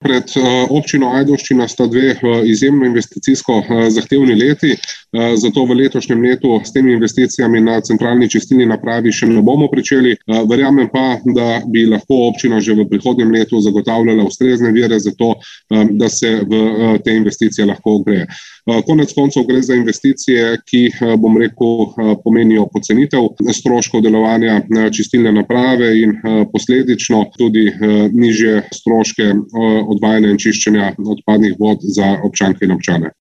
Pred občino Ajdovščina sta dve izjemno investicijsko zahtevni leti, zato v letošnjem letu s temi investicijami na centralni čistilni napravi še ne bomo pričeli. Verjamem pa, da bi lahko občina že v prihodnjem letu zagotavljala ustrezne vire za to, da se v te investicije lahko gre. Konec koncev gre za investicije, ki, bom rekel, pomenijo pocenitev stroškov delovanja čistilne naprave in posledično tudi nižje stroške odvajanja in čiščenja odpadnih vod za občanke in občane.